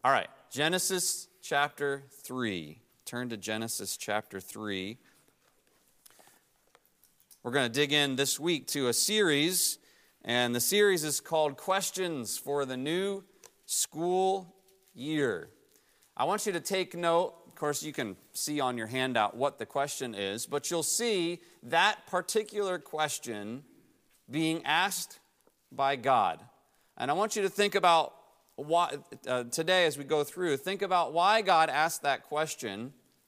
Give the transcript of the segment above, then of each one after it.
All right, Genesis chapter 3. Turn to Genesis chapter 3. We're going to dig in this week to a series, and the series is called Questions for the New School Year. I want you to take note. Of course, you can see on your handout what the question is, but you'll see that particular question being asked by God. And I want you to think about why, today as we go through, think about why God asked that question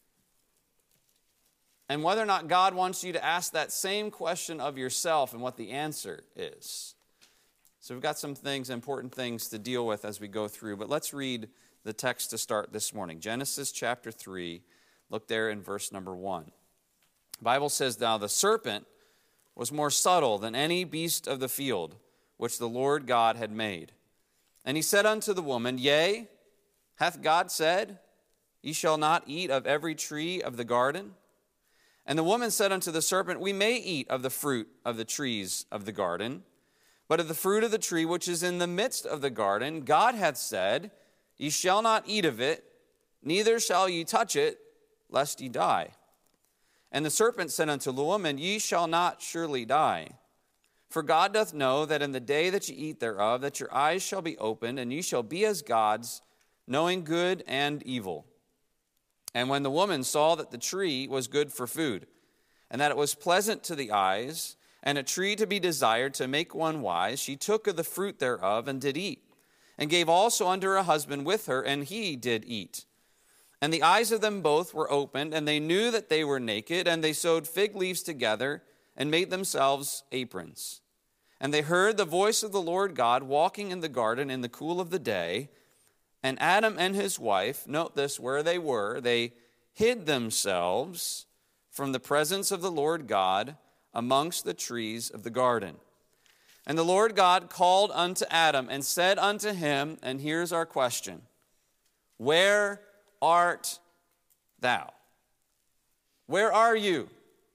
and whether or not God wants you to ask that same question of yourself and what the answer is. So we've got some things, important things to deal with as we go through, but let's read the text to start this morning. Genesis chapter 3, look there in verse number 1. The Bible says, "Now the serpent was more subtle than any beast of the field, which the Lord God had made. And he said unto the woman, Yea, hath God said, Ye shall not eat of every tree of the garden? And the woman said unto the serpent, We may eat of the fruit of the trees of the garden, but of the fruit of the tree which is in the midst of the garden, God hath said, Ye shall not eat of it, neither shall ye touch it, lest ye die. And the serpent said unto the woman, Ye shall not surely die. For God doth know that in the day that ye eat thereof, that your eyes shall be opened, and ye shall be as gods, knowing good and evil. And when the woman saw that the tree was good for food, and that it was pleasant to the eyes, and a tree to be desired to make one wise, she took of the fruit thereof, and did eat, and gave also unto her husband with her, and he did eat. And the eyes of them both were opened, and they knew that they were naked, and they sewed fig leaves together, and made themselves aprons. And they heard the voice of the Lord God walking in the garden in the cool of the day. And Adam and his wife, note this, where they were, they hid themselves from the presence of the Lord God amongst the trees of the garden. And the Lord God called unto Adam and said unto him, and here's our question, Where art thou? Where are you?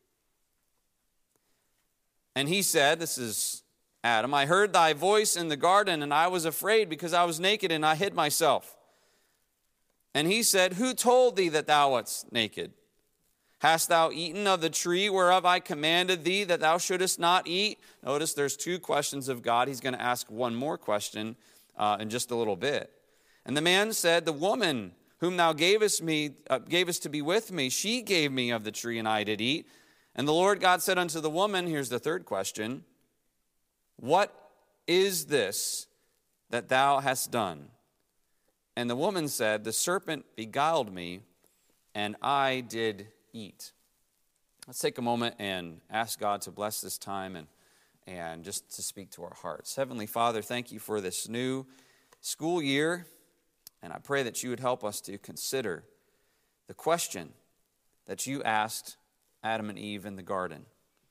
And he said, this is Adam, I heard thy voice in the garden, and I was afraid because I was naked, and I hid myself. And he said, Who told thee that thou wast naked? Hast thou eaten of the tree whereof I commanded thee that thou shouldest not eat? Notice there's two questions of God. He's going to ask one more question in just a little bit. And the man said, The woman whom thou gavest to be with me, she gave me of the tree, and I did eat. And the Lord God said unto the woman, here's the third question, What is this that thou hast done? And the woman said, The serpent beguiled me, and I did eat. Let's take a moment and ask God to bless this time and just to speak to our hearts. Heavenly Father, thank you for this new school year, and I pray that you would help us to consider the question that you asked Adam and Eve in the garden.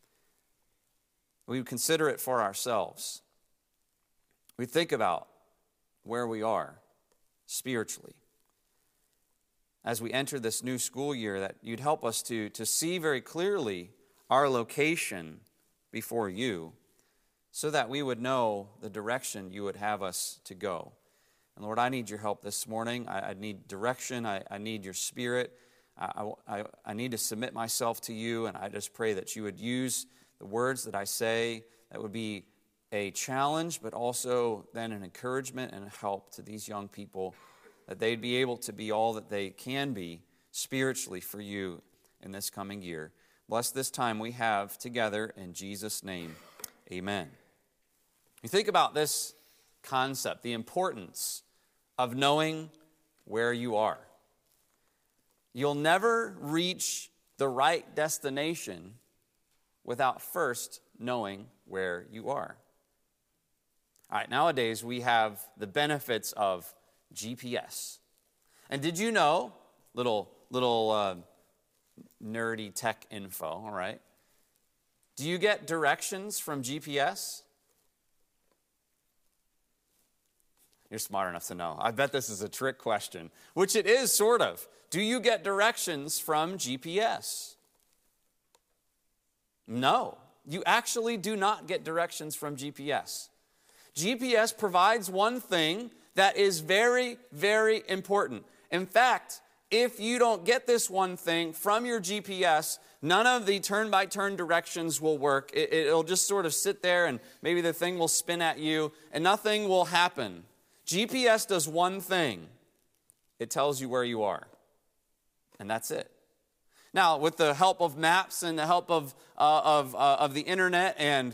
We would consider it for ourselves. We think about where we are spiritually. As we enter this new school year, that you'd help us to see very clearly our location before you, so that we would know the direction you would have us to go. And Lord, I need your help this morning. I need direction. I need your spirit. I need to submit myself to you, and I just pray that you would use the words that I say that would be a challenge, but also then an encouragement and a help to these young people, that they'd be able to be all that they can be spiritually for you in this coming year. Bless this time we have together in Jesus' name. Amen. You think about this concept, the importance of knowing where you are. You'll never reach the right destination without first knowing where you are. All right, nowadays we have the benefits of GPS. And did you know, little nerdy tech info, all right? Do you get directions from GPS? You're smart enough to know. I bet this is a trick question, which it is sort of. Do you get directions from GPS? No, you actually do not get directions from GPS. GPS provides one thing that is very, very important. In fact, if you don't get this one thing from your GPS, none of the turn-by-turn directions will work. It'll just sort of sit there, and maybe the thing will spin at you, and nothing will happen. GPS does one thing. It tells you where you are, and that's it. Now, with the help of maps and the help of the internet and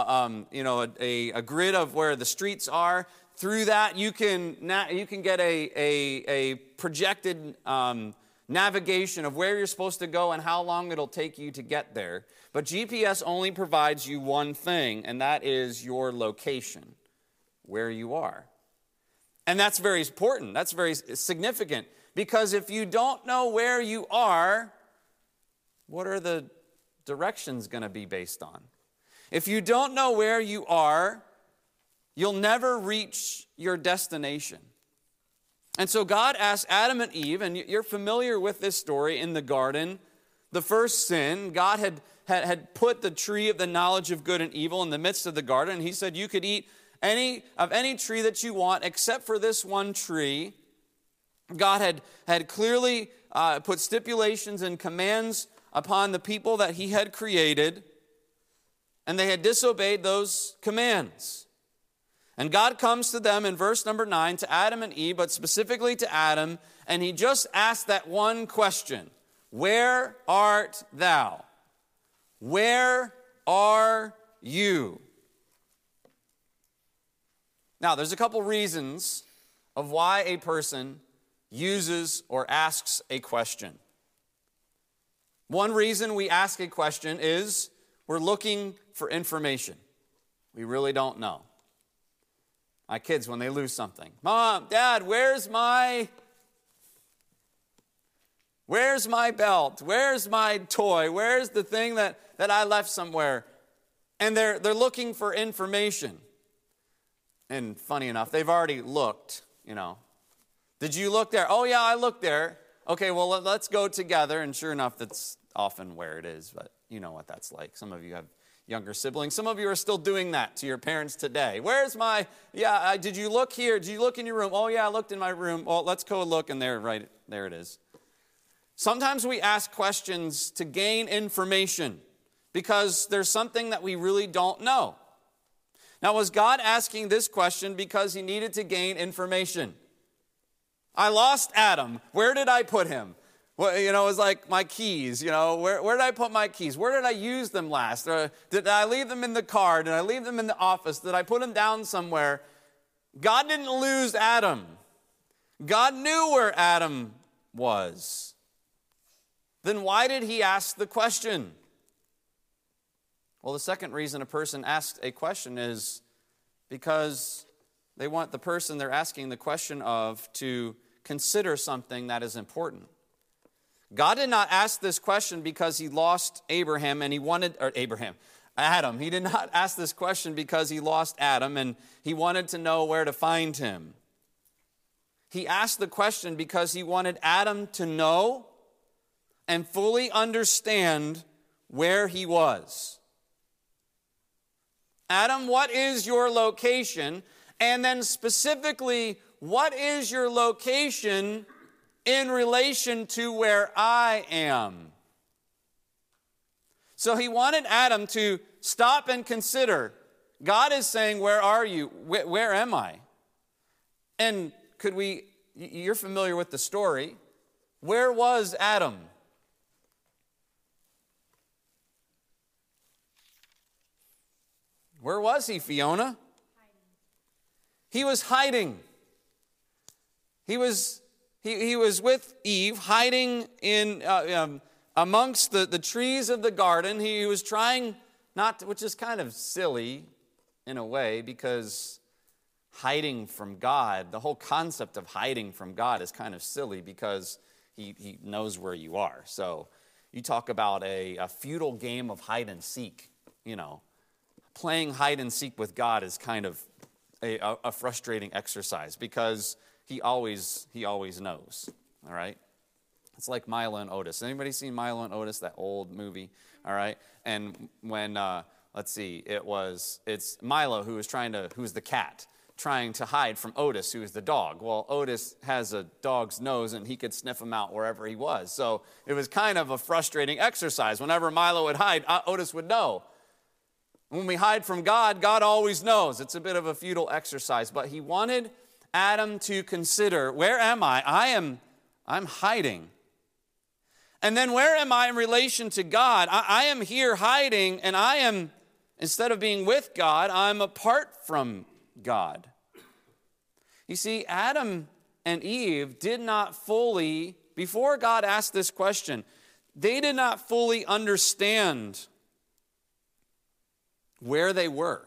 a grid of where the streets are, through that you can get a projected navigation of where you're supposed to go and how long it'll take you to get there. But GPS only provides you one thing, and that is your location, where you are. And that's very important. That's very significant, because if you don't know where you are, what are the directions going to be based on? If you don't know where you are, you'll never reach your destination. And so God asked Adam and Eve, and you're familiar with this story in the garden, the first sin. God had put the tree of the knowledge of good and evil in the midst of the garden. And he said you could eat any tree that you want except for this one tree. God had clearly put stipulations and commands upon the people that he had created, and they had disobeyed those commands. And God comes to them in verse number 9, to Adam and Eve, but specifically to Adam, and he just asked that one question: where art thou? Where are you? Now, there's a couple reasons of why a person uses or asks a question. One reason we ask a question is we're looking for information. We really don't know. My kids, when they lose something, Mom, Dad, where's my belt? Where's my toy? Where's the thing that I left somewhere? And they're looking for information. And funny enough, they've already looked, Did you look there? Oh, yeah, I looked there. Okay, well, let's go together. And sure enough, that's often where it is, but you know what that's like. Some of you have younger siblings. Some of you are still doing that to your parents today. Where's did you look here? Did you look in your room? Oh, yeah, I looked in my room. Well, let's go look, and there it is. Sometimes we ask questions to gain information because there's something that we really don't know. Now, was God asking this question because he needed to gain information? I lost Adam. Where did I put him? Well, it was like my keys. Where did I put my keys? Where did I use them last? Did I leave them in the car? Did I leave them in the office? Did I put them down somewhere? God didn't lose Adam. God knew where Adam was. Then why did he ask the question? Well, the second reason a person asks a question is because they want the person they're asking the question of to consider something that is important. God did not ask this question because he lost Adam. He did not ask this question because he lost Adam and he wanted to know where to find him. He asked the question because he wanted Adam to know and fully understand where he was. Adam, what is your location? And then specifically, what is your location in relation to where I am? So he wanted Adam to stop and consider. God is saying, where are you? Where am I? And you're familiar with the story. Where was Adam? Where was he, Fiona? He was hiding. He was with Eve, hiding in amongst the trees of the garden. He was trying not to, which is kind of silly in a way, because hiding from God, the whole concept of hiding from God is kind of silly because he knows where you are. So you talk about a futile game of hide and seek, Playing hide and seek with God is kind of a frustrating exercise because he always knows, all right? It's like Milo and Otis. Anybody seen Milo and Otis, that old movie, all right? And when, it's Milo who's the cat, trying to hide from Otis, who is the dog. Well, Otis has a dog's nose, and he could sniff him out wherever he was. So it was kind of a frustrating exercise. Whenever Milo would hide, Otis would know. When we hide from God, God always knows. It's a bit of a futile exercise. But he wanted Adam to consider, where am I? I'm hiding. And then where am I in relation to God? I am here hiding, and I am, instead of being with God, I'm apart from God. You see, Adam and Eve did not fully, before God asked this question, they did not fully understand where they were.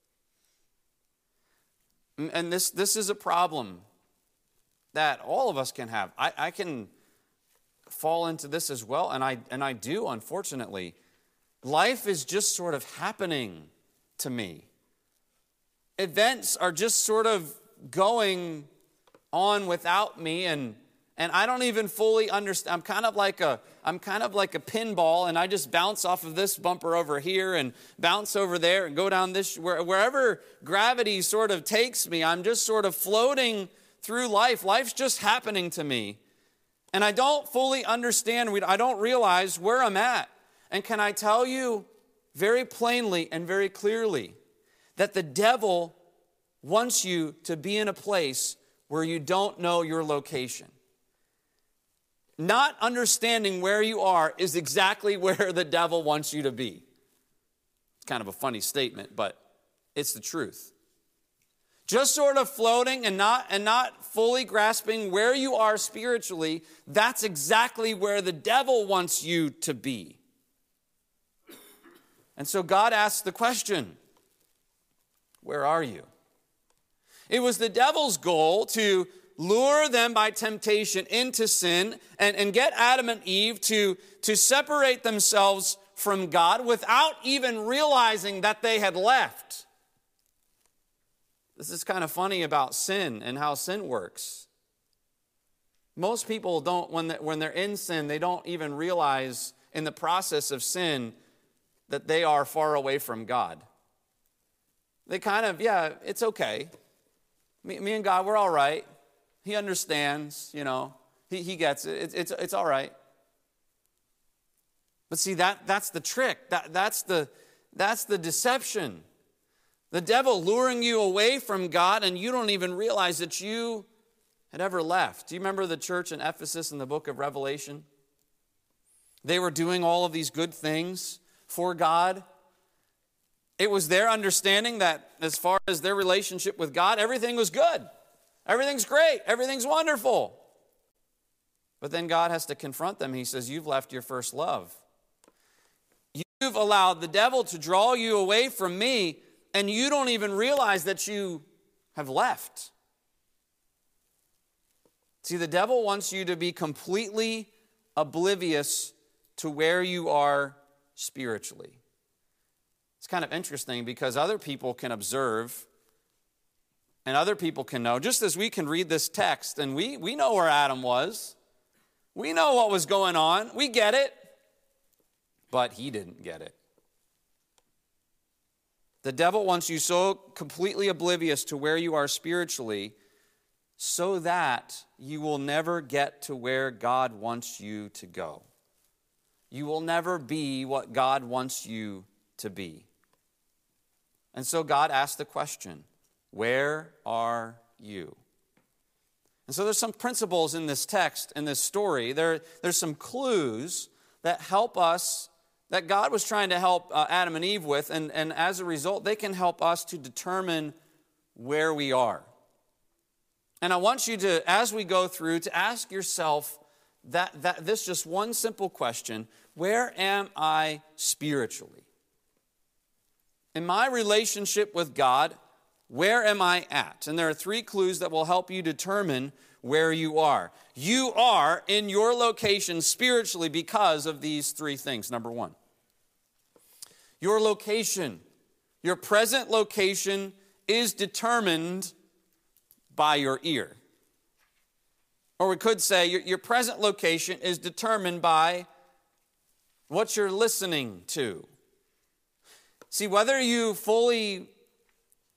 And this is a problem that all of us can have. I can fall into this as well, and I do, unfortunately. Life is just sort of happening to me. Events are just sort of going on without me, and I don't even fully understand. I'm kind of like a pinball, and I just bounce off of this bumper over here and bounce over there and go down this, wherever gravity sort of takes me. I'm just sort of floating through life. Life's just happening to me, and I don't fully understand. I don't realize where I'm at. And can I tell you very plainly and very clearly that the devil wants you to be in a place where you don't know your location. Not understanding where you are is exactly where the devil wants you to be. It's kind of a funny statement, but it's the truth. Just sort of floating and not fully grasping where you are spiritually, that's exactly where the devil wants you to be. And so God asks the question, where are you? It was the devil's goal to lure them by temptation into sin and get Adam and Eve to separate themselves from God without even realizing that they had left. This is kind of funny about sin and how sin works. Most people don't, when they're in sin, they don't even realize in the process of sin that they are far away from God. They kind of, it's okay. Me and God, we're all right. He understands, he gets it. It's all right. But see, that's the trick. That's the deception. The devil luring you away from God, and you don't even realize that you had ever left. Do you remember the church in Ephesus in the book of Revelation? They were doing all of these good things for God. It was their understanding that as far as their relationship with God, everything was good. Everything's great. Everything's wonderful. But then God has to confront them. He says, you've left your first love. You've allowed the devil to draw you away from me, and you don't even realize that you have left. See, the devil wants you to be completely oblivious to where you are spiritually. It's kind of interesting because other people can observe and other people can know, just as we can read this text and we know where Adam was. We know what was going on. We get it. But he didn't get it. The devil wants you so completely oblivious to where you are spiritually so that you will never get to where God wants you to go. You will never be what God wants you to be. And so God asked the question, where are you? And so there's some principles in this text, in this story. There's some clues that help us, that God was trying to help Adam and Eve with, and as a result, they can help us to determine where we are. And I want you to, as we go through, to ask yourself this just one simple question: where am I spiritually? In my relationship with God, where am I at? And there are 3 clues that will help you determine where you are. You are in your location spiritually because of these 3 things. Number 1, your location, your present location is determined by your ear. Or we could say your present location is determined by what you're listening to. See, whether you fully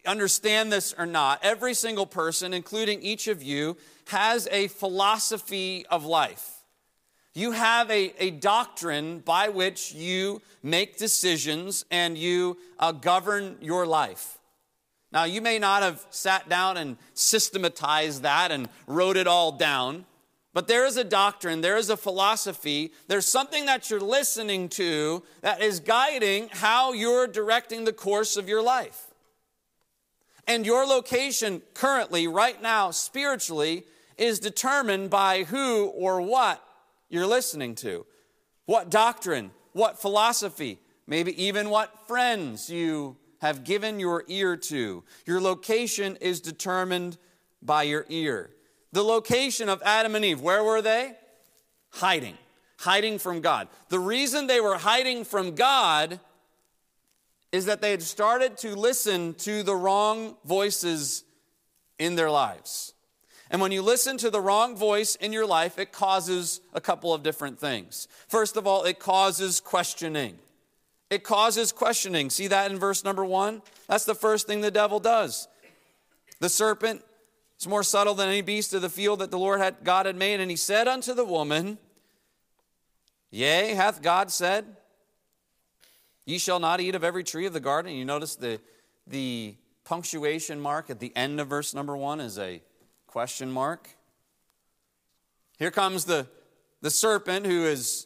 understand this or not, every single person, including each of you, has a philosophy of life. You have a doctrine by which you make decisions and you govern your life. Now, you may not have sat down and systematized that and wrote it all down, but there is a doctrine, there is a philosophy, there's something that you're listening to that is guiding how you're directing the course of your life. And your location currently, right now, spiritually, is determined by who or what you're listening to. What doctrine, what philosophy, maybe even what friends you have given your ear to. Your location is determined by your ear. The location of Adam and Eve, where were they? Hiding from God. The reason they were hiding from God is that they had started to listen to the wrong voices in their lives. And when you listen to the wrong voice in your life, it causes a couple of different things. First of all, it causes questioning. It causes questioning. See that in verse number 1? That's the first thing the devil does. The serpent is more subtle than any beast of the field that the Lord God had made. And he said unto the woman, Yea, hath God said, Ye shall not eat of every tree of the garden. You notice the punctuation mark at the end of verse number 1 is a question mark. Here comes the serpent who is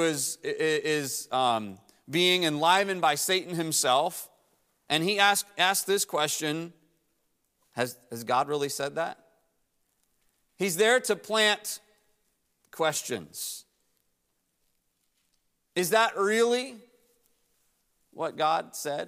being enlivened by Satan himself, and he asked this question: Has God really said that? He's there to plant questions. Is that really what God said?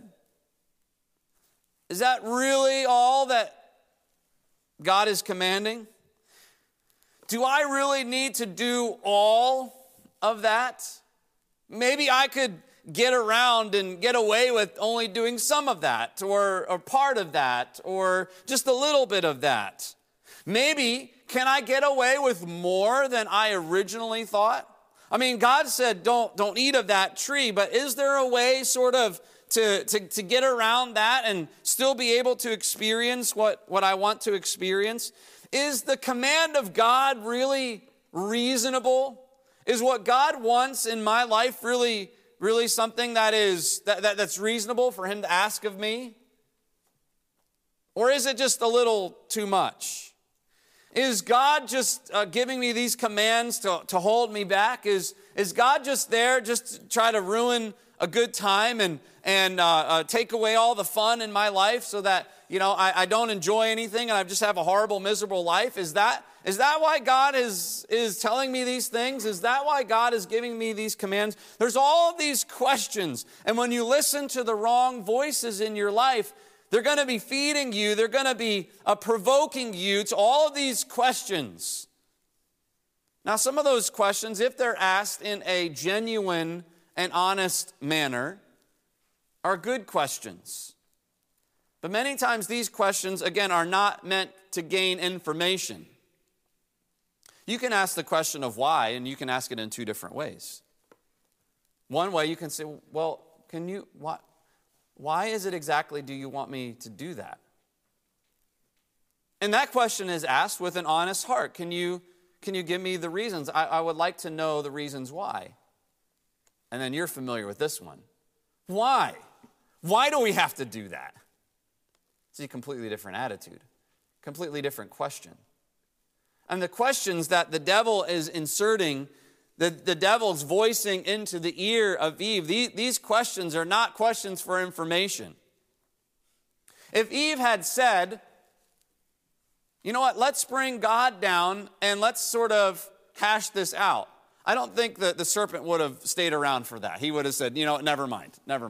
Is that really all that God is commanding? Do I really need to do all of that? Maybe I could get around and get away with only doing some of that, or part of that, or just a little bit of that. Maybe, can I get away with more than I originally thought? I mean, God said, don't eat of that tree, but is there a way sort of to get around that and still be able to experience what I want to experience? Is the command of God really reasonable? Is what God wants in my life really something that's reasonable for him to ask of me? Or is it just a little too much? Is God just giving me these commands to hold me back? Is God just there just to try to ruin a good time and take away all the fun in my life so that, I don't enjoy anything and I just have a horrible, miserable life? Is that why God is telling me these things? Is that why God is giving me these commands? There's all of these questions. And when you listen to the wrong voices in your life, they're going to be feeding you. They're going to be provoking you to all of these questions. Now, some of those questions, if they're asked in a genuine and honest manner, are good questions. But many times these questions, again, are not meant to gain information. You can ask the question of why, and you can ask it in two different ways. One way you can say, well, why is it exactly do you want me to do that? And that question is asked with an honest heart. Can you give me the reasons? I would like to know the reasons why. And then you're familiar with this one. Why? Why do we have to do that? It's a completely different attitude, completely different question. And the questions that the devil is inserting, the devil's voicing into the ear of Eve, these questions are not questions for information. If Eve had said, you know what, let's bring God down and let's sort of hash this out, I don't think that the serpent would have stayed around for that. He would have said, never mind.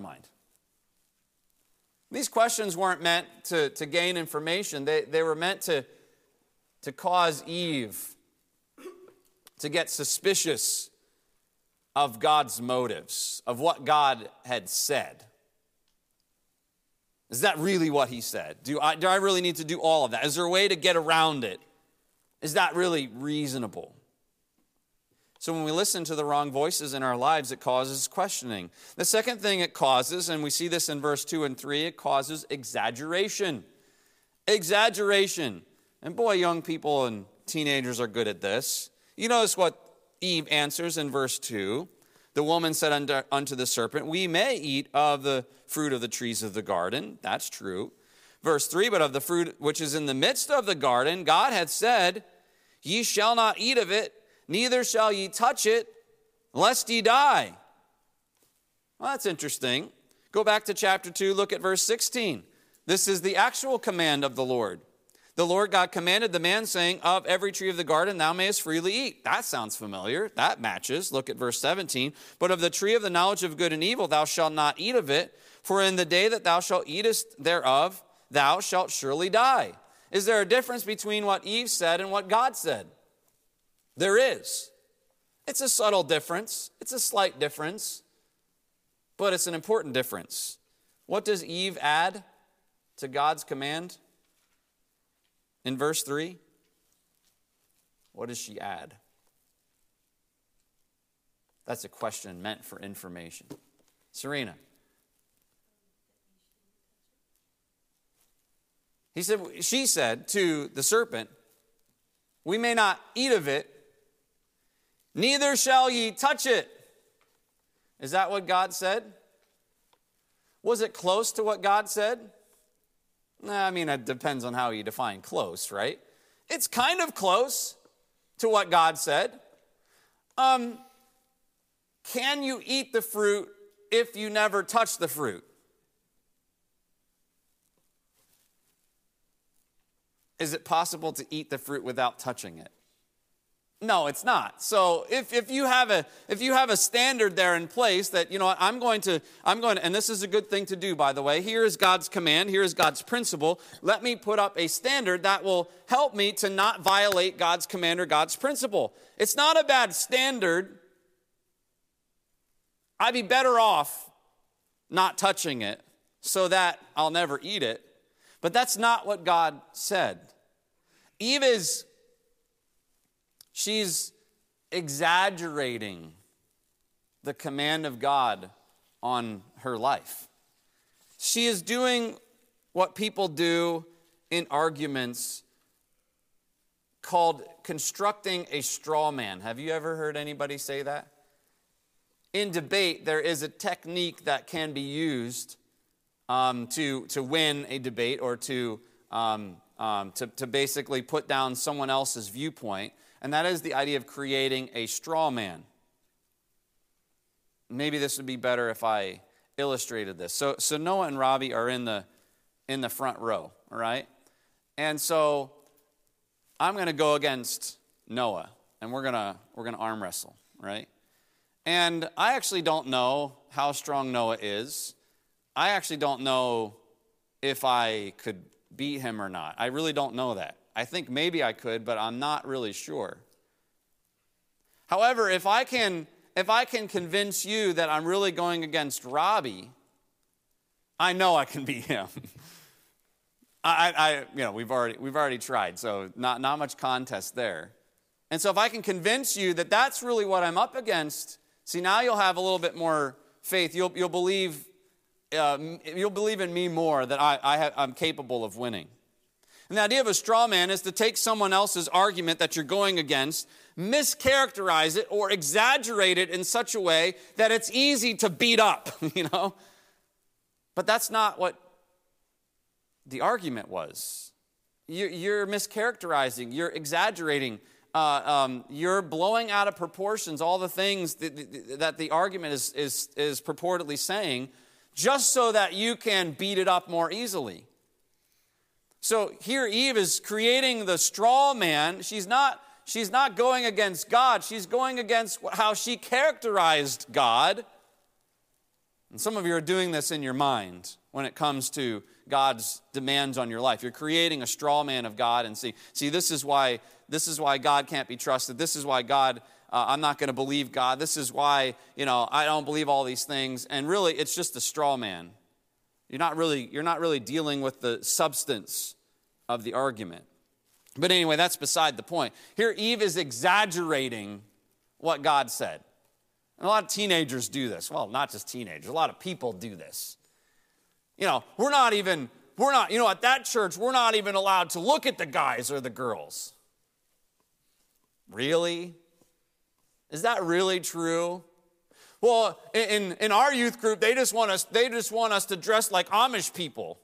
These questions weren't meant to gain information. They were meant to cause Eve to get suspicious of God's motives, of what God had said. Is that really what he said? Do I really need to do all of that? Is there a way to get around it? Is that really reasonable? So when we listen to the wrong voices in our lives, it causes questioning. The second thing it causes, and we see this in verse 2 and 3, it causes exaggeration. Exaggeration. And boy, young people and teenagers are good at this. You notice what Eve answers in verse 2. The woman said unto the serpent, we may eat of the fruit of the trees of the garden. That's true. Verse 3, but of the fruit which is in the midst of the garden, God hath said, ye shall not eat of it, neither shall ye touch it, lest ye die. Well, that's interesting. Go back to chapter 2, look at verse 16. This is the actual command of the Lord. The Lord God commanded the man, saying, of every tree of the garden thou mayest freely eat. That sounds familiar. That matches. Look at verse 17. But of the tree of the knowledge of good and evil thou shalt not eat of it, for in the day that thou shalt eatest thereof, thou shalt surely die. Is there a difference between what Eve said and what God said? There is. It's a subtle difference. It's a slight difference. But it's an important difference. What does Eve add to God's command? In verse 3, what does she add? That's a question meant for information. Serena. She said to the serpent, we may not eat of it, neither shall ye touch it. Is that what God said? Was it close to what God said? I mean, it depends on how you define close, right? It's kind of close to what God said. Can you eat the fruit if you never touch the fruit? Is it possible to eat the fruit without touching it? No, it's not. So if you have a standard there in place that, you know what, I'm going to, and this is a good thing to do, by the way. Here is God's command. Here is God's principle. Let me put up a standard that will help me to not violate God's command or God's principle. It's not a bad standard. I'd be better off not touching it so that I'll never eat it. But that's not what God said. She's exaggerating the command of God on her life. She is doing what people do in arguments called constructing a straw man. Have you ever heard anybody say that? In debate, there is a technique that can be used to win a debate or to basically put down someone else's viewpoint. And that is the idea of creating a straw man. Maybe this would be better if I illustrated this. So Noah and Robbie are in the front row, all right? And so I'm going to go against Noah, and we're going to arm wrestle, right? And I actually don't know how strong Noah is. I actually don't know if I could beat him or not. I really don't know that. I think maybe I could, but I'm not really sure. However, if I can convince you that I'm really going against Robbie, I know I can beat him. We've already tried, so not much contest there. And so if I can convince you that that's really what I'm up against, see, now you'll have a little bit more faith. You'll believe in me more that I'm capable of winning. And the idea of a straw man is to take someone else's argument that you're going against, mischaracterize it or exaggerate it in such a way that it's easy to beat up, you know? But that's not what the argument was. You're mischaracterizing, you're exaggerating, you're blowing out of proportions all the things that the argument is purportedly saying, just so that you can beat it up more easily. So here Eve is creating the straw man. She's not going against God. She's going against how she characterized God. And some of you are doing this in your mind when it comes to God's demands on your life. You're creating a straw man of God and see this is why God can't be trusted. This is why God I'm not going to believe God. This is why, I don't believe all these things. And really, it's just a straw man. You're not really dealing with the substance of the argument. But anyway, that's beside the point. Here, Eve is exaggerating what God said. And a lot of teenagers do this. Well, not just teenagers. A lot of people do this. We're not even we're not, at that church, we're not even allowed to look at the guys or the girls. Really? Is that really true? Well, in our youth group, they just want us to dress like Amish people.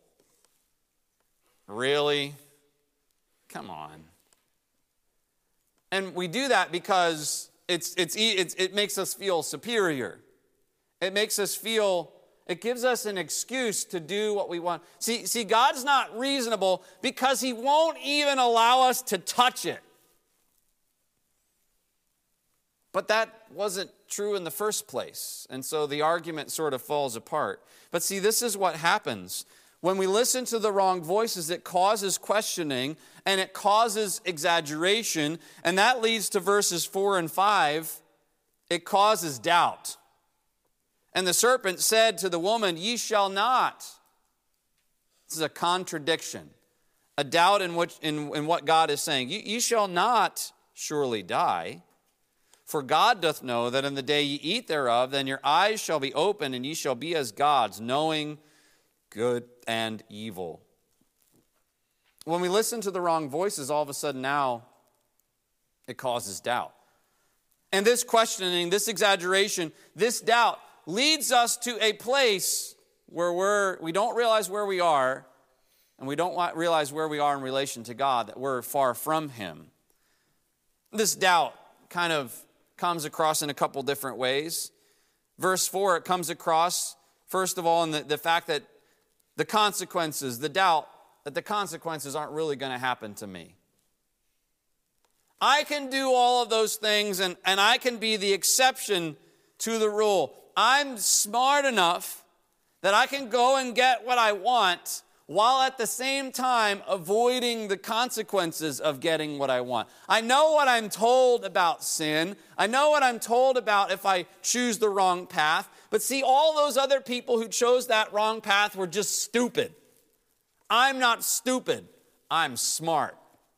Really? Come on. And we do that because it makes us feel superior. It gives us an excuse to do what we want. See, God's not reasonable because he won't even allow us to touch it. But that wasn't true in the first place. And so the argument sort of falls apart. But see, this is what happens. When we listen to the wrong voices, it causes questioning and it causes exaggeration. And that leads to verses 4 and 5. It causes doubt. And the serpent said to the woman, "Ye shall not." This is a contradiction, a doubt in what God is saying. Ye shall not surely die. For God doth know that in the day ye eat thereof, then your eyes shall be opened, and ye shall be as gods, knowing good and evil. When we listen to the wrong voices, all of a sudden now it causes doubt. And this questioning, this exaggeration, this doubt leads us to a place where we don't realize where we are, and we don't realize where we are in relation to God, that we're far from him. This doubt kind of comes across in a couple different ways. Verse 4, it comes across, first of all, in the fact that the consequences, the doubt that the consequences aren't really going to happen to me. I can do all of those things, and I can be the exception to the rule. I'm smart enough that I can go and get what I want while at the same time avoiding the consequences of getting what I want. I know what I'm told about sin. I know what I'm told about if I choose the wrong path. But see, all those other people who chose that wrong path were just stupid. I'm not stupid. I'm smart.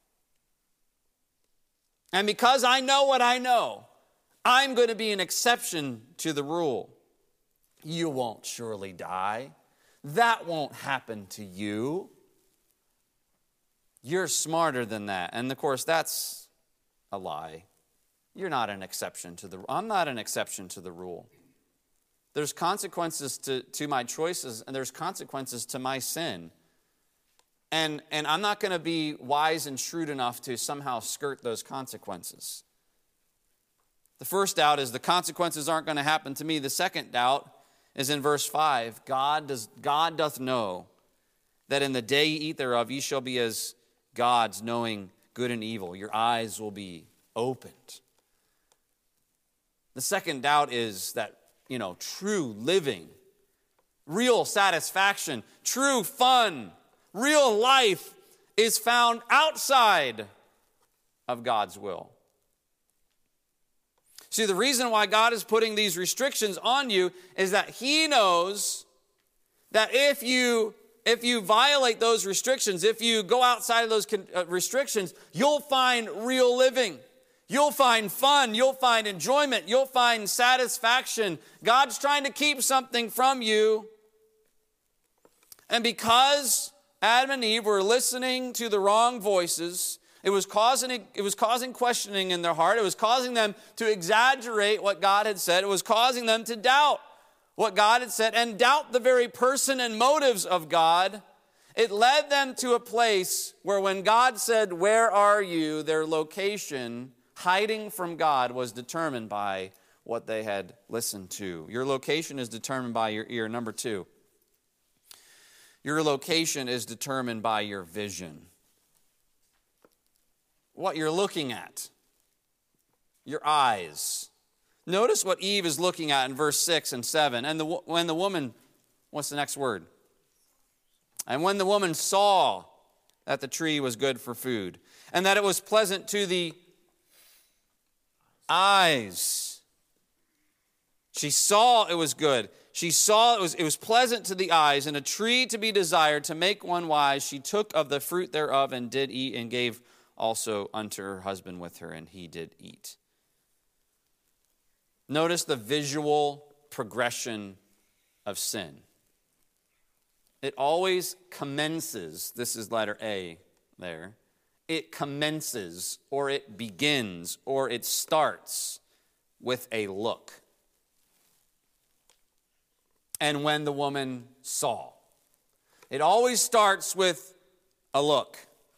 And because I know what I know, I'm going to be an exception to the rule. You won't surely die. That won't happen to you. You're smarter than that. And of course, that's a lie. You're not an exception to the rule. I'm not an exception to the rule. There's consequences to my choices, and there's consequences to my sin. And I'm not going to be wise and shrewd enough to somehow skirt those consequences. The first doubt is the consequences aren't going to happen to me. The second doubt is in verse 5. God doth know that in the day ye eat thereof, ye shall be as gods, knowing good and evil. Your eyes will be opened. The second doubt is that, true living, real satisfaction, true fun, real life is found outside of God's will. See, the reason why God is putting these restrictions on you is that he knows that if you violate those restrictions, if you go outside of those restrictions, you'll find real living. You'll find fun. You'll find enjoyment. You'll find satisfaction. God's trying to keep something from you. And because Adam and Eve were listening to the wrong voices, it was causing questioning in their heart. It was causing them to exaggerate what God had said. It was causing them to doubt what God had said and doubt the very person and motives of God. It led them to a place where when God said, "Where are you?" their location, hiding from God, was determined by what they had listened to. Your location is determined by your ear. Number 2, your location is determined by your vision. What you're looking at, your eyes. Notice what Eve is looking at in verse 6 and 7. And when the woman, what's the next word? And when the woman saw that the tree was good for food, and that it was pleasant to the eyes. She saw it was good. She saw it was pleasant to the eyes, and a tree to be desired to make one wise. She took of the fruit thereof and did eat, and gave also unto her husband with her, and he did eat. Notice the visual progression of sin. it always commences, this is letter A there, it commences or it begins or it starts with a look. And when the woman saw. It always starts with a look.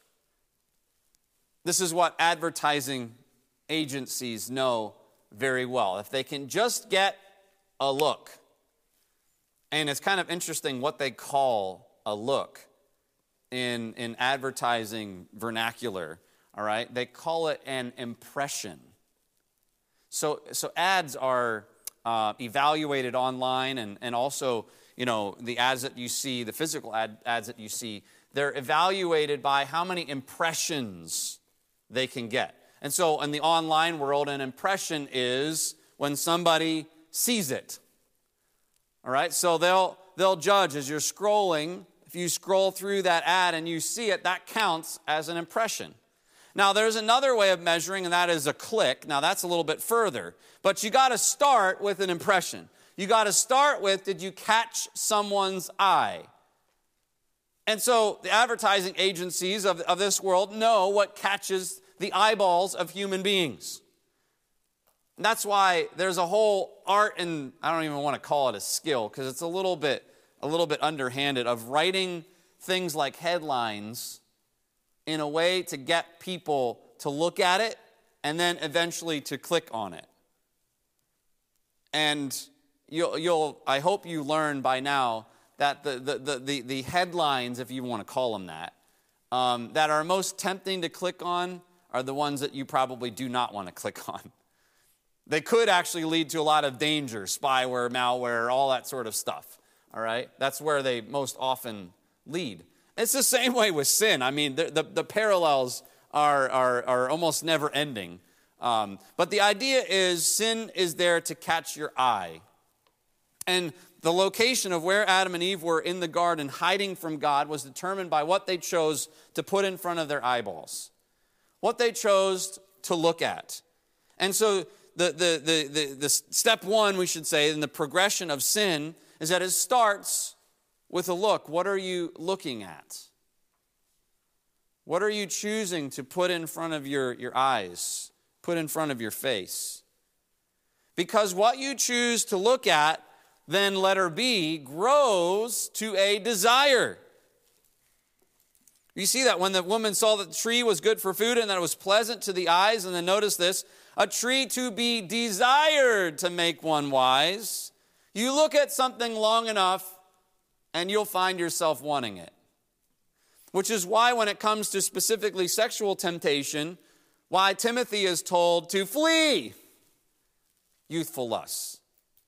This is what advertising agencies know very well. If they can just get a look, and it's kind of interesting what they call a look in advertising vernacular, all right? They call it an impression. So ads are evaluated online and also, the ads that you see, the physical ads that you see, they're evaluated by how many impressions they can get. And so in the online world, an impression is when somebody sees it. All right, so they'll judge as you're scrolling. If you scroll through that ad and you see it, that counts as an impression. Now, there's another way of measuring, and that is a click. Now, that's a little bit further. But you got to start with an impression. You got to start with, did you catch someone's eye? And so the advertising agencies of this world know what catches the eyeballs of human beings. And that's why there's a whole art, and I don't even want to call it a skill because it's a little bit underhanded, of writing things like headlines in a way to get people to look at it and then eventually to click on it. And I hope you learn by now that the headlines, if you want to call them that are most tempting to click on are the ones that you probably do not want to click on. They could actually lead to a lot of danger, spyware, malware, all that sort of stuff, all right? That's where they most often lead. It's the same way with sin. I mean, the parallels are almost never ending. But the idea is sin is there to catch your eye. And the location of where Adam and Eve were in the garden hiding from God was determined by what they chose to put in front of their eyeballs, what they chose to look at. And so the step one, we should say, in the progression of sin is that it starts with a look. What are you looking at? What are you choosing to put in front of your eyes, put in front of your face? Because what you choose to look at, then letter B, grows to a desire. You see that when the woman saw that the tree was good for food and that it was pleasant to the eyes, and then notice this, a tree to be desired to make one wise. You look at something long enough and you'll find yourself wanting it. Which is why when it comes to specifically sexual temptation, why Timothy is told to flee youthful lusts.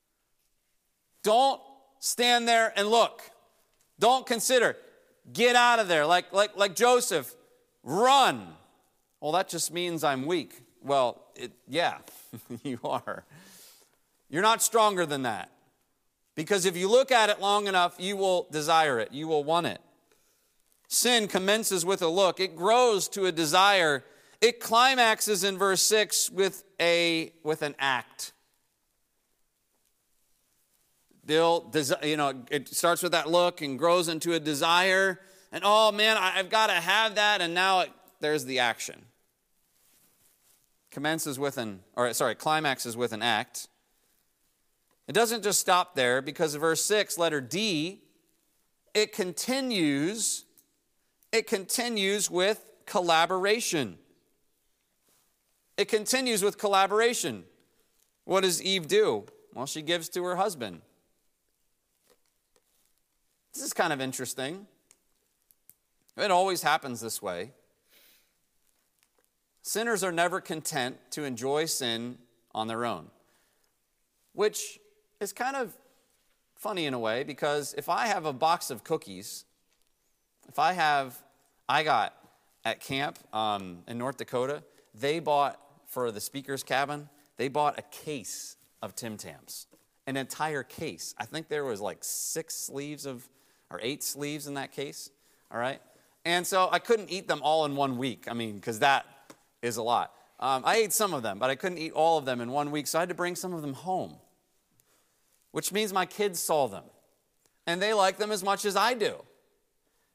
Don't stand there and look. Don't consider. Get out of there. Like Joseph, run. Well, that just means I'm weak. Well, yeah, you are. You're not stronger than that. Because if you look at it long enough, you will desire it. You will want it. Sin commences with a look. It grows to a desire. It climaxes in verse 6 with an act. It starts with that look and grows into a desire. And oh man, I've got to have that. And now there's the action. Climaxes with an act. It doesn't just stop there, because of verse 6, letter D, it continues with collaboration. It continues with collaboration. What does Eve do? Well, she gives to her husband. This is kind of interesting. It always happens this way. Sinners are never content to enjoy sin on their own, which is kind of funny in a way, because if I have a box of cookies, I got at camp in North Dakota, they bought, for the speaker's cabin, they bought a case of Tim Tams, an entire case. I think there was like 8 sleeves in that case, all right? And so I couldn't eat them all in 1 week, because that is a lot. I ate some of them, but I couldn't eat all of them in 1 week, so I had to bring some of them home, which means my kids saw them, and they like them as much as I do.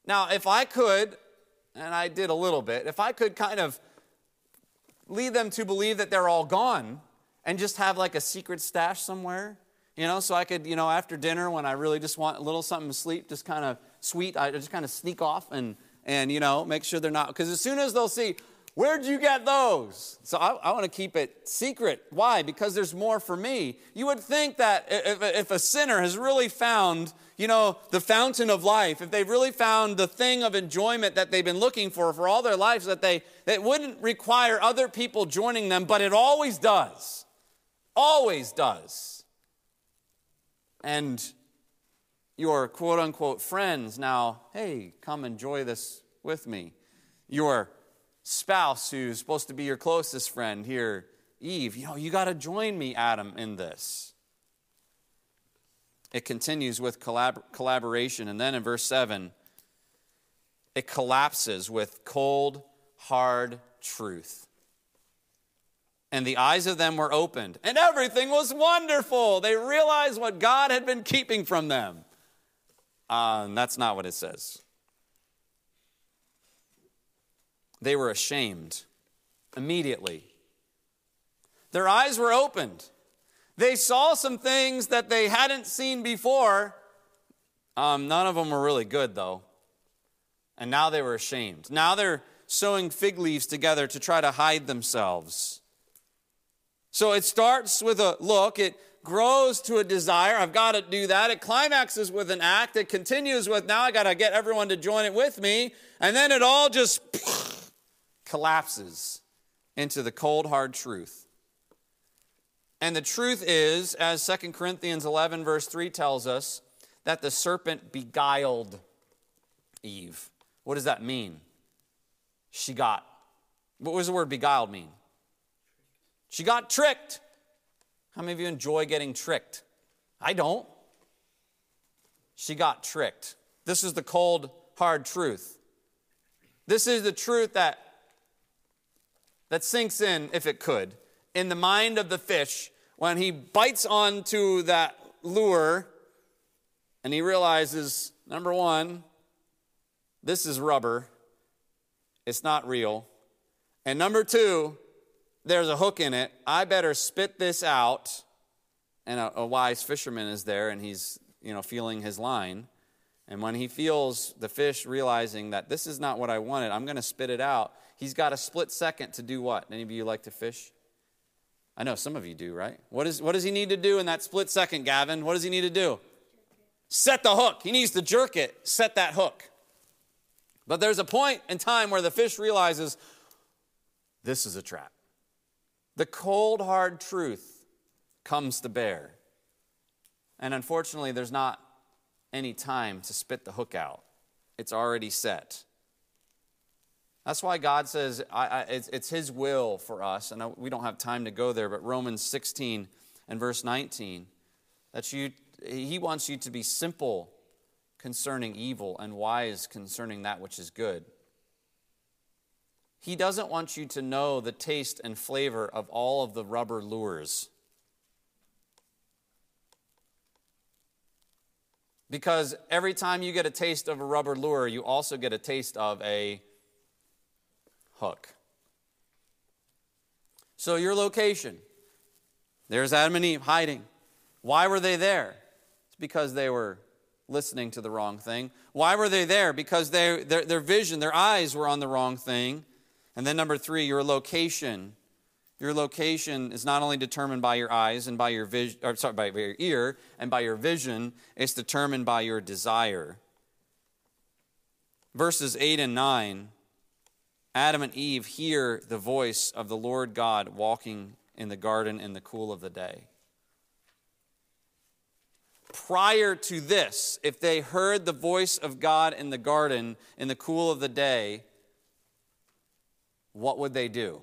Now, if I could, and I did a little bit, if I could kind of lead them to believe that they're all gone and just have like a secret stash somewhere, so I could, after dinner when I really just want a little something to sleep, just kind of sweet, I just kind of sneak off and make sure they're not, because as soon as they'll see, where'd you get those? So I want to keep it secret. Why? Because there's more for me. You would think that if a sinner has really found, the fountain of life, if they've really found the thing of enjoyment that they've been looking for all their lives, that it wouldn't require other people joining them, but it always does. Always does. And your quote-unquote friends now, hey, come enjoy this with me. Your spouse who's supposed to be your closest friend here, Eve, you got to join me, Adam, in this. It continues with collaboration. And then in verse 7, it collapses with cold, hard truth. And the eyes of them were opened, and everything was wonderful. They realized what God had been keeping from them. And that's not what it says. They were ashamed immediately. Their eyes were opened. They saw some things that they hadn't seen before. None of them were really good, though. And now they were ashamed. Now they're sewing fig leaves together to try to hide themselves. So it starts with a look. It grows to a desire. I've got to do that. It climaxes with an act. It continues with, now I got to get everyone to join it with me. And then it all just collapses into the cold, hard truth. And the truth is, as 2 Corinthians 11, verse 3 tells us, that the serpent beguiled Eve. What does that mean? What does the word beguiled mean? She got tricked. How many of you enjoy getting tricked? I don't. She got tricked. This is the cold, hard truth. This is the truth that sinks in, if it could, in the mind of the fish when he bites onto that lure and he realizes, number one, this is rubber. It's not real. And number two, there's a hook in it. I better spit this out. And a wise fisherman is there, and he's, feeling his line. And when he feels the fish realizing that this is not what I wanted, I'm going to spit it out, he's got a split second to do what? Any of you like to fish? I know some of you do, right? What does he need to do in that split second, Gavin? What does he need to do? Set the hook. He needs to jerk it, set that hook. But there's a point in time where the fish realizes, this is a trap. The cold, hard truth comes to bear. And unfortunately, there's not any time to spit the hook out. It's already set. That's why God says it's His will for us, and we don't have time to go there, but Romans 16 and verse 19, that He wants you to be simple concerning evil and wise concerning that which is good. He doesn't want you to know the taste and flavor of all of the rubber lures. Because every time you get a taste of a rubber lure, you also get a taste of a hook. So your location, there's Adam and Eve hiding. Why were they there? It's because they were listening to the wrong thing. Why were they there? Because their vision, their eyes were on the wrong thing. And then number 3, your location. Your location is not only determined by your eyes and by your by your ear and by your vision, it's determined by your desire. Verses 8 and 9, Adam and Eve hear the voice of the Lord God walking in the garden in the cool of the day. Prior to this, if they heard the voice of God in the garden in the cool of the day, what would they do?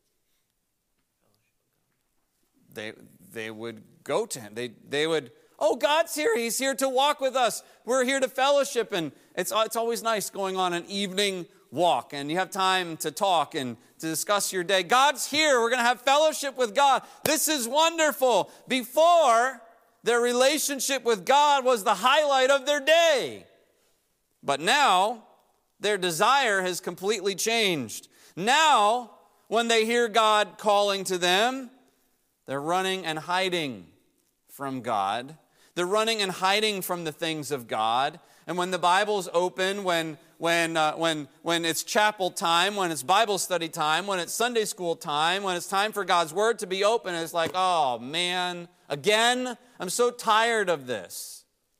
They would go to him. They would, oh, God's here. He's here to walk with us. We're here to fellowship. And it's always nice going on an evening walk. And you have time to talk and to discuss your day. God's here. We're going to have fellowship with God. This is wonderful. Before, their relationship with God was the highlight of their day. But now, Their desire has completely changed. Now, when they hear God calling to them, they're running and hiding from God. They're running and hiding from the things of God. And when the Bible's open, when it's chapel time, when it's Bible study time, when it's Sunday school time, when it's time for God's Word to be open, it's like, oh man, again? I'm so tired of this.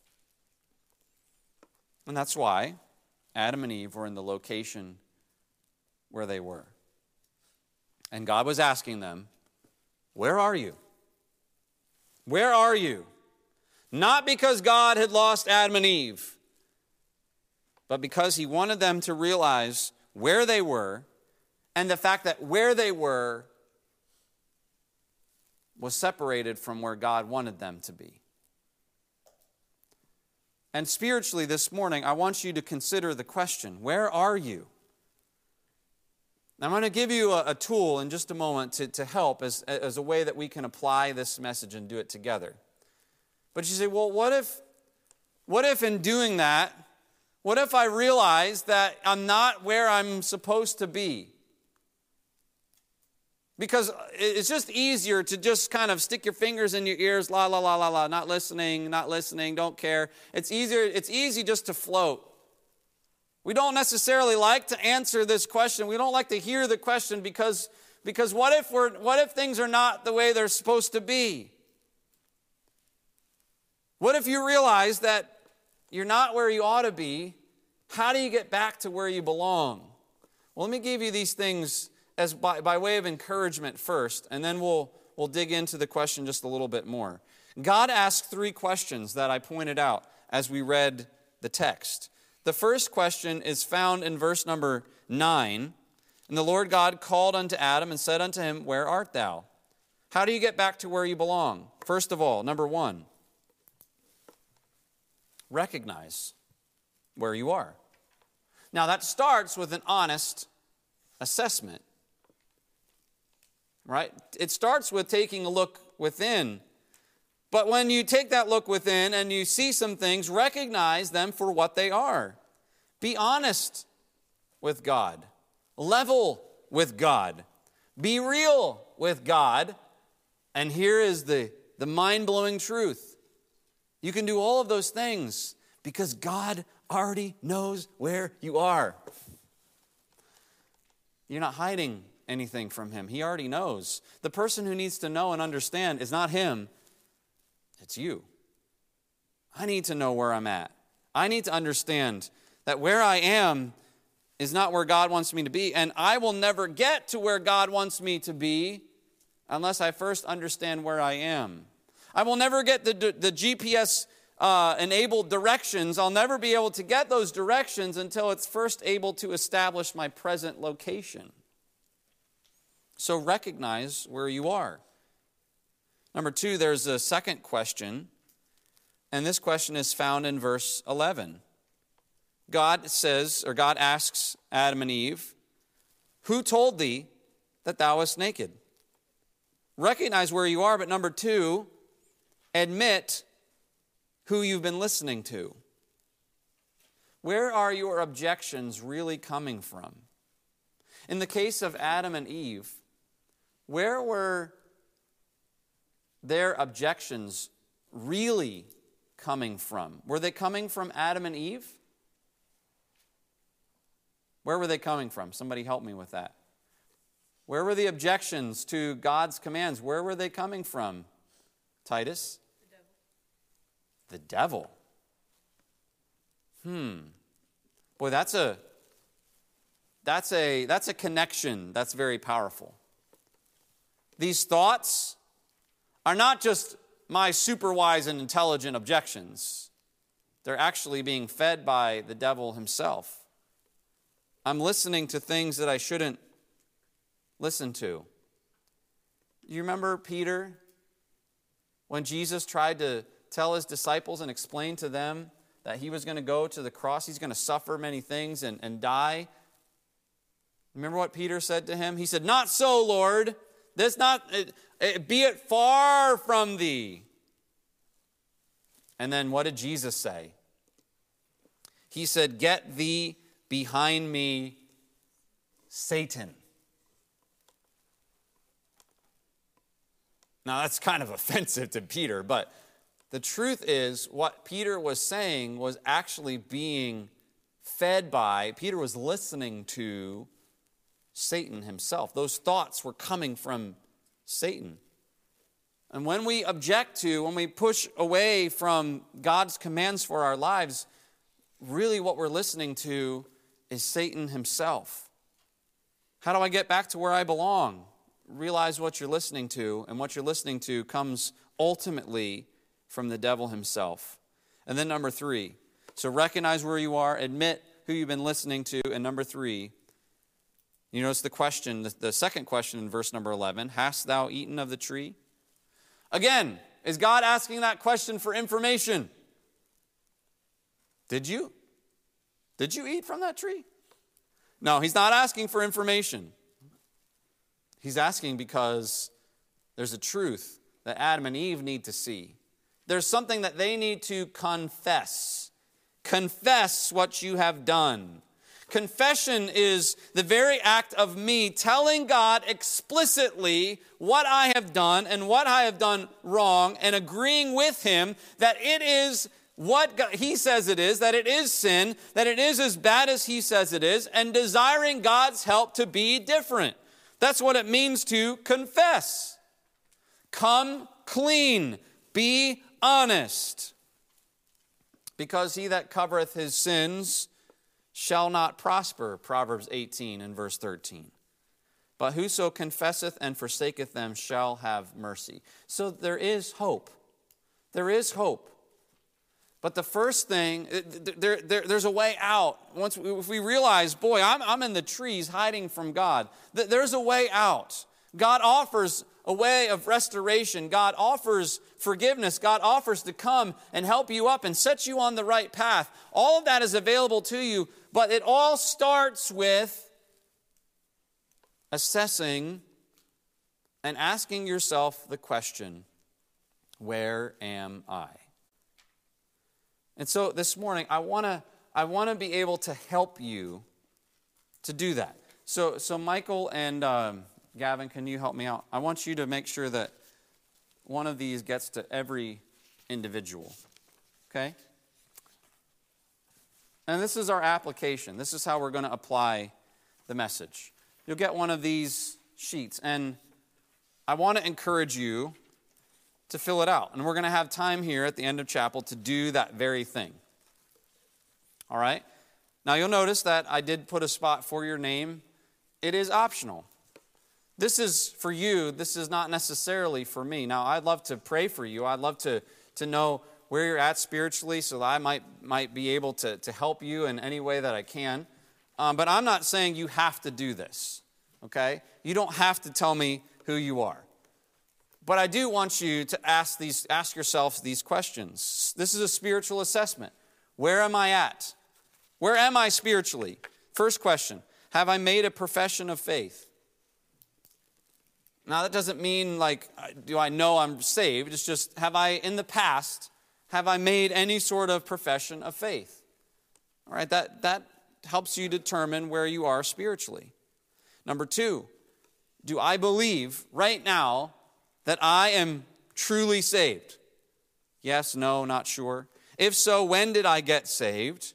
And that's why Adam and Eve were in the location where they were. And God was asking them, where are you? Where are you? Not because God had lost Adam and Eve, but because he wanted them to realize where they were and the fact that where they were was separated from where God wanted them to be. And spiritually this morning, I want you to consider the question, where are you? I'm going to give you a tool in just a moment to help as a way that we can apply this message and do it together. But you say, well, what if in doing that, what if I realize that I'm not where I'm supposed to be? Because it's just easier to just kind of stick your fingers in your ears, la, la, la, la, la, not listening, don't care. It's easy just to float. We don't necessarily like to answer this question. We don't like to hear the question because what if things are not the way they're supposed to be? What if you realize that you're not where you ought to be? How do you get back to where you belong? Well, let me give you these things as by way of encouragement first, and then we'll dig into the question just a little bit more. God asked 3 questions that I pointed out as we read the text. The first question is found in verse number 9. And the Lord God called unto Adam and said unto him, where art thou? How do you get back to where you belong? First of all, number 1, recognize where you are. Now that starts with an honest assessment, right? It starts with taking a look within. But when you take that look within and you see some things, recognize them for what they are. Be honest with God. Level with God. Be real with God. And here is the mind-blowing truth. You can do all of those things because God already knows where you are. You're not hiding anything from him. He already knows. The person who needs to know and understand is not him. It's you. I need to know where I'm at. I need to understand that where I am is not where God wants me to be, and I will never get to where God wants me to be unless I first understand where I am. I will never get the GPS enabled directions. I'll never be able to get those directions until it's first able to establish my present location. So recognize where you are. Number 2, there's a second question, and this question is found in verse 11. God asks Adam and Eve, who told thee that thou wast naked? Recognize where you are, but number 2, admit who you've been listening to. Where are your objections really coming from? In the case of Adam and Eve, where were their objections really coming from? Were they coming from Adam and Eve? Where were they coming from? Somebody help me with that. Where were the objections to God's commands? Where were they coming from? Titus? The devil. Boy, that's a connection that's very powerful. These thoughts are not just my super wise and intelligent objections. They're actually being fed by the devil himself. I'm listening to things that I shouldn't listen to. You remember Peter? When Jesus tried to tell his disciples and explain to them that he was going to go to the cross, he's going to suffer many things and die. Remember what Peter said to him? He said, "Not so, Lord. Be it far from thee." And then what did Jesus say? He said, "Get thee behind me, Satan. Now, that's kind of offensive to Peter, but the truth is what Peter was saying was actually being fed by, Peter was listening to Satan himself. Those thoughts were coming from Satan. And when we when we push away from God's commands for our lives, really what we're listening to is Satan himself. How do I get back to where I belong? Realize what you're listening to, and what you're listening to comes ultimately from the devil himself. And then number 3, so recognize where you are, admit who you've been listening to, and number 3, you notice the question, the second question in verse number 11, hast thou eaten of the tree? Again, is God asking that question for information? Did you? Did you eat from that tree? No, he's not asking for information. He's asking because there's a truth that Adam and Eve need to see. There's something that they need to confess. Confess what you have done. Confession is the very act of me telling God explicitly what I have done and what I have done wrong, and agreeing with him that it is what he says it is, that it is sin, that it is as bad as he says it is, and desiring God's help to be different. That's what it means to confess. Come clean. Be honest. Because he that covereth his sins shall not prosper, Proverbs 18 and verse 13. But whoso confesseth and forsaketh them shall have mercy. So there is hope. There is hope. But the first thing, there's a way out. If we realize, boy, I'm in the trees hiding from God, there's a way out. God offers a way of restoration. God offers forgiveness. God offers to come and help you up and set you on the right path. All of that is available to you, but it all starts with assessing and asking yourself the question, where am I? And so this morning, I want to be able to help you to do that. So Michael and Gavin, can you help me out? I want you to make sure that one of these gets to every individual, okay? And this is our application. This is how we're going to apply the message. You'll get one of these sheets, and I want to encourage you to fill it out. And we're going to have time here at the end of chapel to do that very thing. All right? Now you'll notice that I did put a spot for your name. It is optional. This is for you. This is not necessarily for me. Now, I'd love to pray for you. I'd love to know where you're at spiritually so that I might be able to help you in any way that I can. But I'm not saying you have to do this, okay? You don't have to tell me who you are. But I do want you to ask yourselves these questions. This is a spiritual assessment. Where am I at? Where am I spiritually? First question, have I made a profession of faith? Now, that doesn't mean do I know I'm saved? It's just, in the past, have I made any sort of profession of faith? All right, that helps you determine where you are spiritually. Number 2, do I believe right now that I am truly saved? Yes, no, not sure. If so, when did I get saved?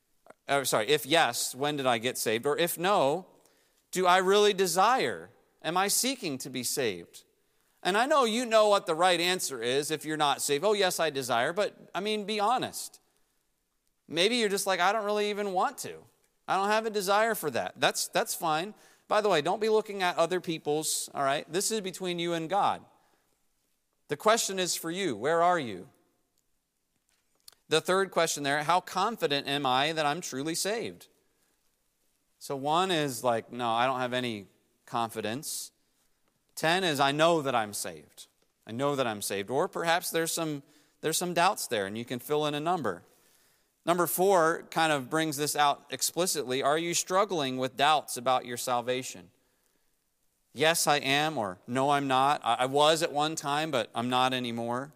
If yes, when did I get saved? Or if no, do I really desire? Am I seeking to be saved? And I know you know what the right answer is if you're not saved. Oh, yes, I desire. But, be honest. Maybe you're just like, I don't really even want to. I don't have a desire for that. That's fine. By the way, don't be looking at other people's, all right? This is between you and God. The question is for you. Where are you? The third question there, how confident am I that I'm truly saved? So 1 is no, I don't have any confidence. 10 is I know that I'm saved. I know that I'm saved. Or perhaps there's some doubts there, and you can fill in a number. Number 4 kind of brings this out explicitly. Are you struggling with doubts about your salvation? Yes, I am, or no, I'm not. I was at one time, but I'm not anymore.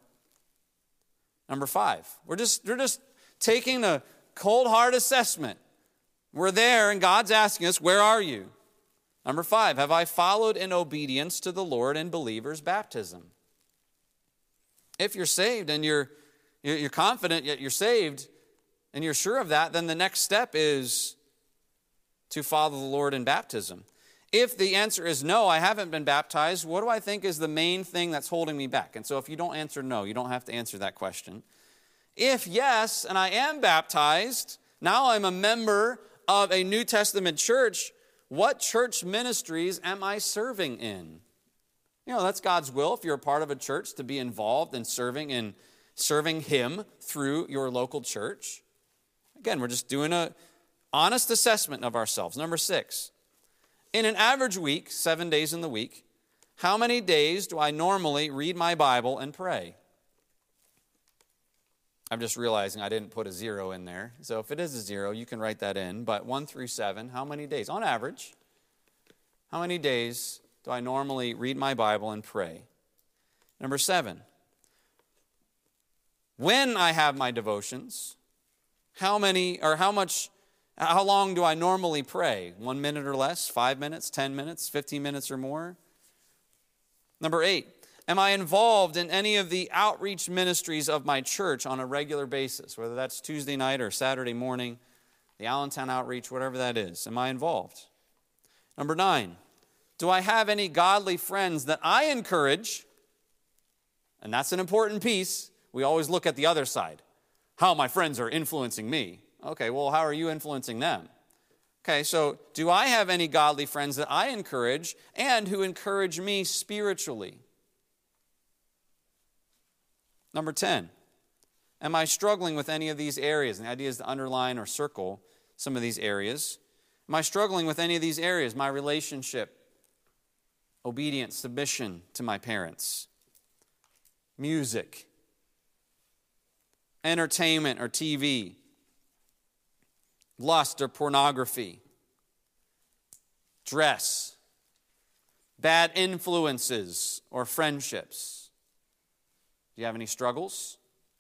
Number 5, we're just taking a cold, hard assessment. We're there, and God's asking us, where are you? Number 5, have I followed in obedience to the Lord in believers' baptism? If you're saved and you're confident yet you're saved and you're sure of that, then the next step is to follow the Lord in baptism. If the answer is no, I haven't been baptized, what do I think is the main thing that's holding me back? And so if you don't answer no, you don't have to answer that question. If yes, and I am baptized, now I'm a member of a New Testament church, what church ministries am I serving in? That's God's will if you're a part of a church to be involved in serving Him through your local church. Again, we're just doing an honest assessment of ourselves. Number 6, in an average week, 7 days in the week, how many days do I normally read my Bible and pray? I'm just realizing I didn't put a 0 in there. So if it is a 0, you can write that in. But 1 through 7, how many days? On average, how many days do I normally read my Bible and pray? Number 7, when I have my devotions, how long do I normally pray? 1 minute or less, 5 minutes, 10 minutes, 15 minutes or more? Number 8, am I involved in any of the outreach ministries of my church on a regular basis, whether that's Tuesday night or Saturday morning, the Allentown outreach, whatever that is? Am I involved? Number 9, do I have any godly friends that I encourage? And that's an important piece. We always look at the other side, how my friends are influencing me. Okay, well, how are you influencing them? Okay, so do I have any godly friends that I encourage and who encourage me spiritually? Number 10, am I struggling with any of these areas? And the idea is to underline or circle some of these areas. Am I struggling with any of these areas? My relationship, obedience, submission to my parents, music, entertainment or TV, lust or pornography, dress, bad influences or friendships. Do you have any struggles?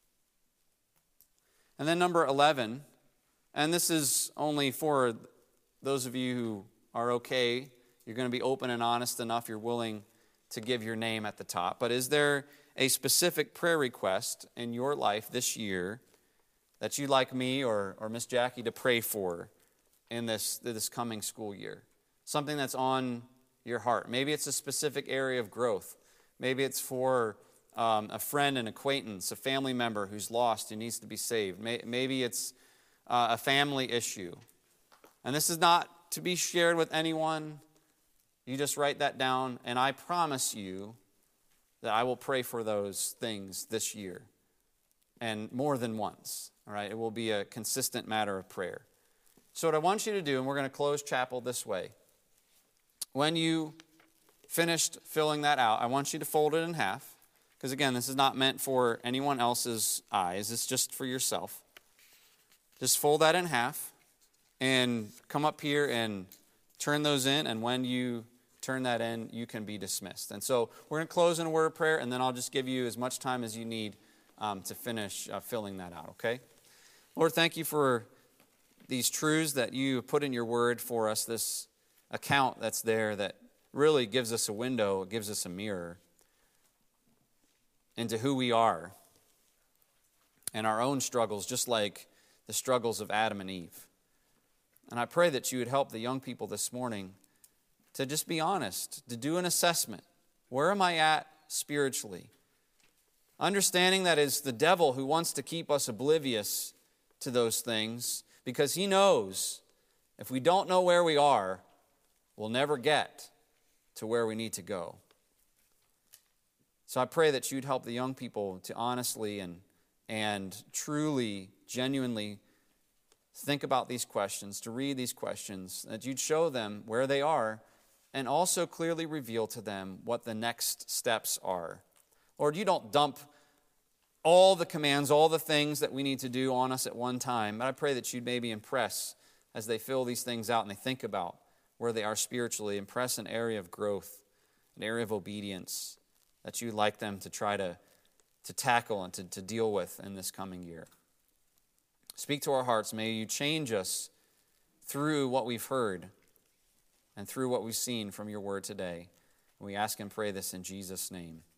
And then number 11, and this is only for those of you who are okay, you're going to be open and honest enough, you're willing to give your name at the top, but is there a specific prayer request in your life this year that you'd like me or Miss Jackie to pray for in this coming school year? Something that's on your heart. Maybe it's a specific area of growth. Maybe it's for a friend, an acquaintance, a family member who's lost and needs to be saved. Maybe it's a family issue. And this is not to be shared with anyone. You just write that down, and I promise you that I will pray for those things this year, and more than once. All right, it will be a consistent matter of prayer. So what I want you to do, and we're going to close chapel this way. When you finished filling that out, I want you to fold it in half. Because again, this is not meant for anyone else's eyes. It's just for yourself. Just fold that in half and come up here and turn those in. And when you turn that in, you can be dismissed. And so we're going to close in a word of prayer, and then I'll just give you as much time as you need to finish filling that out, okay? Lord, thank you for these truths that you put in your word for us, this account that's there that really gives us a window, it gives us a mirror into who we are and our own struggles, just like the struggles of Adam and Eve. And I pray that you would help the young people this morning to just be honest, to do an assessment. Where am I at spiritually? Understanding that it's the devil who wants to keep us oblivious to those things because he knows if we don't know where we are, we'll never get to where we need to go. So I pray that you'd help the young people to honestly and truly, genuinely think about these questions, to read these questions, that you'd show them where they are and also clearly reveal to them what the next steps are. Lord, you don't dump all the commands, all the things that we need to do on us at one time, but I pray that you'd maybe impress as they fill these things out and they think about where they are spiritually, impress an area of growth, an area of obedience that you'd like them to try to tackle and to deal with in this coming year. Speak to our hearts. May you change us through what we've heard and through what we've seen from your word today. We ask and pray this in Jesus' name.